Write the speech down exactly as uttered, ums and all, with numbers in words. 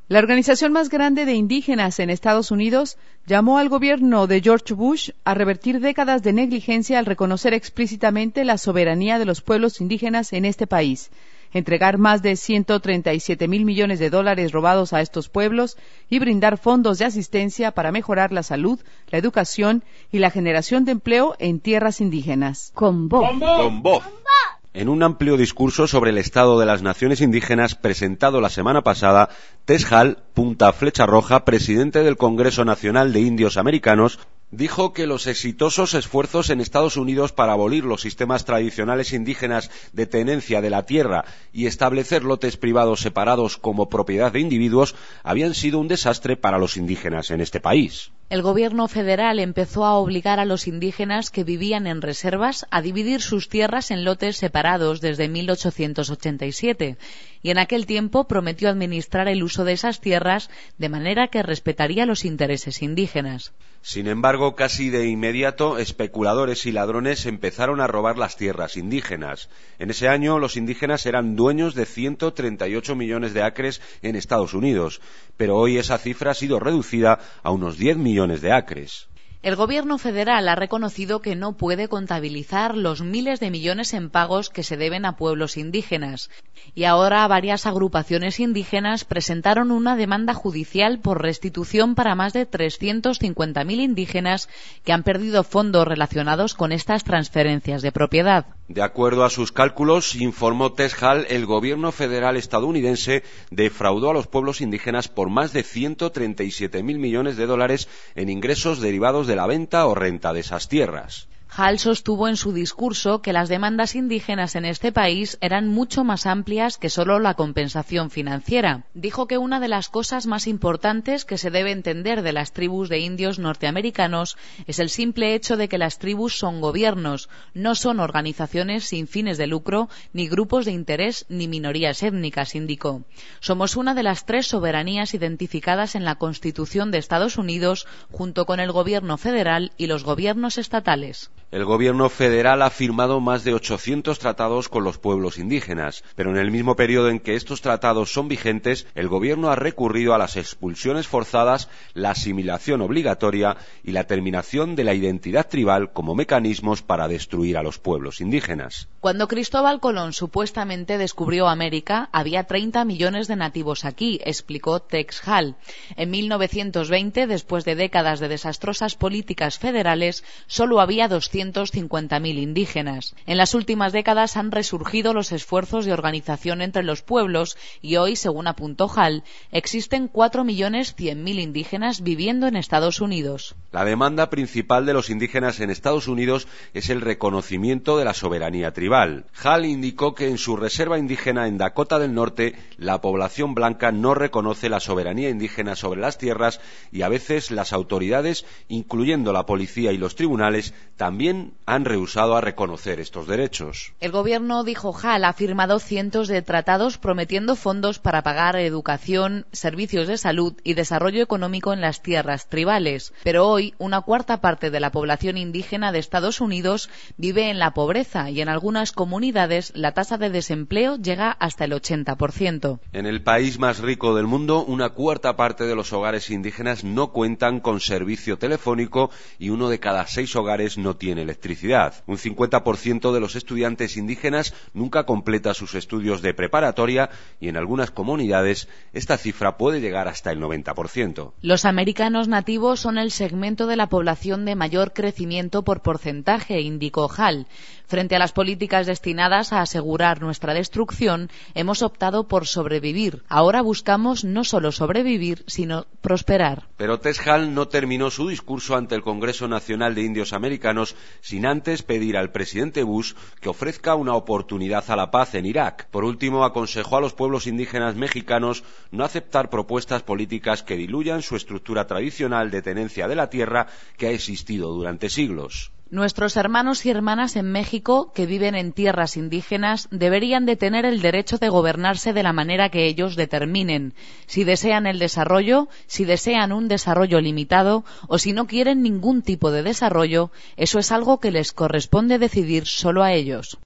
La organización más grande de indígenas en Estados Unidos llamó al gobierno de George Bush a revertir décadas de negligencia al reconocer explícitamente la soberanía de los pueblos indígenas en este país, entregar más de ciento treinta y siete mil millones de dólares robados a estos pueblos y brindar fondos de asistencia para mejorar la salud, la educación y la generación de empleo en tierras indígenas. Con voz. Con voz. En un amplio discurso sobre el estado de las naciones indígenas presentado la semana pasada, Tess Hall, punta flecha roja, presidente del Congreso Nacional de Indios Americanos, dijo que los exitosos esfuerzos en Estados Unidos para abolir los sistemas tradicionales indígenas de tenencia de la tierra y establecer lotes privados separados como propiedad de individuos habían sido un desastre para los indígenas en este país. El gobierno federal empezó a obligar a los indígenas que vivían en reservas a dividir sus tierras en lotes separados desde mil ochocientos ochenta y siete, y en aquel tiempo prometió administrar el uso de esas tierras de manera que respetaría los intereses indígenas. Sin embargo, casi de inmediato, especuladores y ladrones empezaron a robar las tierras indígenas. En ese año, los indígenas eran dueños de ciento treinta y ocho millones de acres en Estados Unidos, pero hoy esa cifra ha sido reducida a unos diez millones de acres. El gobierno federal ha reconocido que no puede contabilizar los miles de millones en pagos que se deben a pueblos indígenas, y ahora varias agrupaciones indígenas presentaron una demanda judicial por restitución para más de trescientos cincuenta mil indígenas que han perdido fondos relacionados con estas transferencias de propiedad. De acuerdo a sus cálculos, informó Tess Hall, el gobierno federal estadounidense defraudó a los pueblos indígenas por más de ciento treinta y siete mil millones de dólares en ingresos derivados de la venta o renta de esas tierras. Hall sostuvo en su discurso que las demandas indígenas en este país eran mucho más amplias que solo la compensación financiera. Dijo que una de las cosas más importantes que se debe entender de las tribus de indios norteamericanos es el simple hecho de que las tribus son gobiernos, no son organizaciones sin fines de lucro, ni grupos de interés, ni minorías étnicas, indicó. Somos una de las tres soberanías identificadas en la Constitución de Estados Unidos, junto con el gobierno federal y los gobiernos estatales. El gobierno federal ha firmado más de ochocientos tratados con los pueblos indígenas, pero en el mismo periodo en que estos tratados son vigentes, el gobierno ha recurrido a las expulsiones forzadas, la asimilación obligatoria y la terminación de la identidad tribal como mecanismos para destruir a los pueblos indígenas. Cuando Cristóbal Colón supuestamente descubrió América, había treinta millones de nativos aquí, explicó Tess Hall. En mil novecientos veinte, después de décadas de desastrosas políticas federales, solo había doscientos cincuenta mil indígenas. En las últimas décadas han resurgido los esfuerzos de organización entre los pueblos y hoy, según apuntó Hall, existen cuatro millones cien mil indígenas viviendo en Estados Unidos. La demanda principal de los indígenas en Estados Unidos es el reconocimiento de la soberanía tribal. Hall indicó que en su reserva indígena en Dakota del Norte, la población blanca no reconoce la soberanía indígena sobre las tierras y a veces las autoridades, incluyendo la policía y los tribunales, también han rehusado a reconocer estos derechos. El gobierno, dijo Hall, ha firmado cientos de tratados prometiendo fondos para pagar educación, servicios de salud y desarrollo económico en las tierras tribales. Pero hoy, una cuarta parte de la población indígena de Estados Unidos vive en la pobreza y en algunas comunidades la tasa de desempleo llega hasta el ochenta por ciento. En el país más rico del mundo, una cuarta parte de los hogares indígenas no cuentan con servicio telefónico y uno de cada seis hogares no tiene electricidad. Un cincuenta por ciento de los estudiantes indígenas nunca completa sus estudios de preparatoria y en algunas comunidades esta cifra puede llegar hasta el noventa por ciento. Los americanos nativos son el segmento de la población de mayor crecimiento por porcentaje, indicó Hall. Frente a las políticas destinadas a asegurar nuestra destrucción, hemos optado por sobrevivir. Ahora buscamos no solo sobrevivir, sino prosperar. Pero Tess Hall no terminó su discurso ante el Congreso Nacional de Indios Americanos sin antes pedir al presidente Bush que ofrezca una oportunidad a la paz en Irak. Por último, aconsejó a los pueblos indígenas mexicanos no aceptar propuestas políticas que diluyan su estructura tradicional de tenencia de la tierra que ha existido durante siglos. Nuestros hermanos y hermanas en México, que viven en tierras indígenas, deberían de tener el derecho de gobernarse de la manera que ellos determinen, si desean el desarrollo, si desean un desarrollo limitado o si no quieren ningún tipo de desarrollo. Eso es algo que les corresponde decidir solo a ellos.